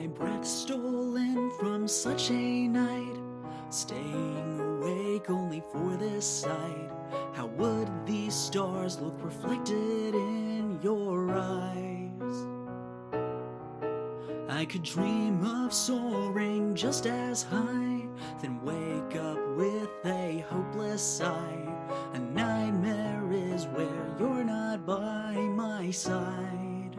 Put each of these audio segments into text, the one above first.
my breath stolen from such a night, staying awake only for this sight. How would these stars look reflected in your eyes? I could dream of soaring just as high, then wake up with a hopeless sigh. A nightmare is where you're not by my side.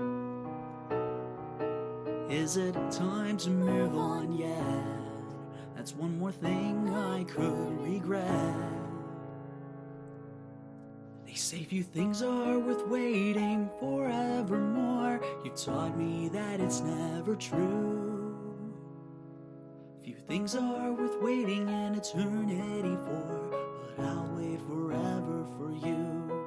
Is it time to move on yet? That's one more thing I could regret. They say few things are worth waiting forevermore. You taught me that it's never true. Few things are worth waiting an eternity for, but I'll wait forever for you.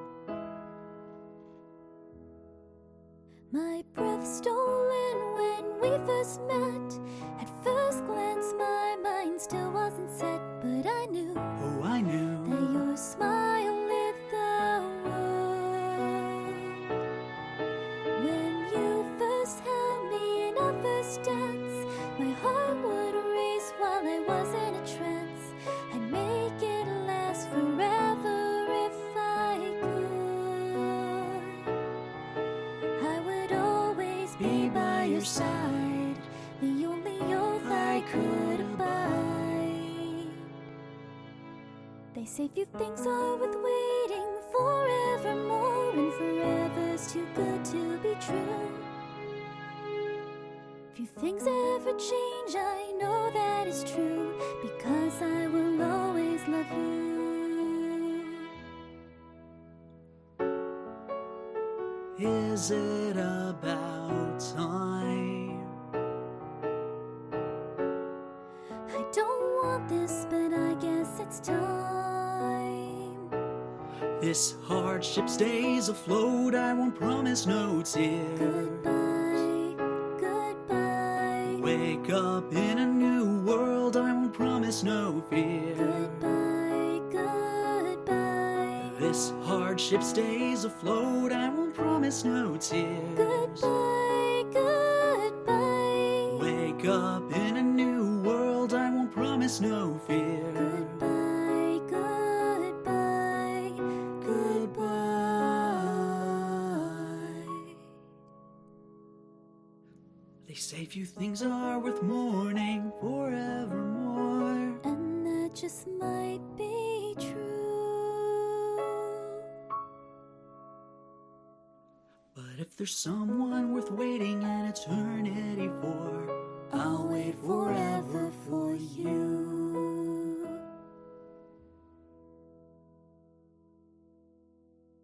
My breath stolen when we first met. At first glance my mind still wasn't set, but I knew, Oh, I knew that your smile lit the world. When you first held me in our first dance, my heart would race while I was in a trance. I'd make it last forever if I could. I would always be by your side, the only oath I could abide. They say few things are worth waiting forevermore, and forever's too good to be true. Few things ever change, I know that is true, because I will always love you. Is it about time? I don't want this, but I guess it's time. This hardship stays afloat, I won't promise no tears. Goodbye, goodbye. Wake up in a new world, I won't promise no fear. Goodbye, goodbye. This hardship stays afloat, I won't promise no tears. Goodbye, goodbye. Wake up in a new world, I won't promise no fear. Goodbye, goodbye, goodbye. They say few things are worth mourning forevermore. And that just might be true. But if there's someone worth waiting an eternity for, I'll wait forever for you.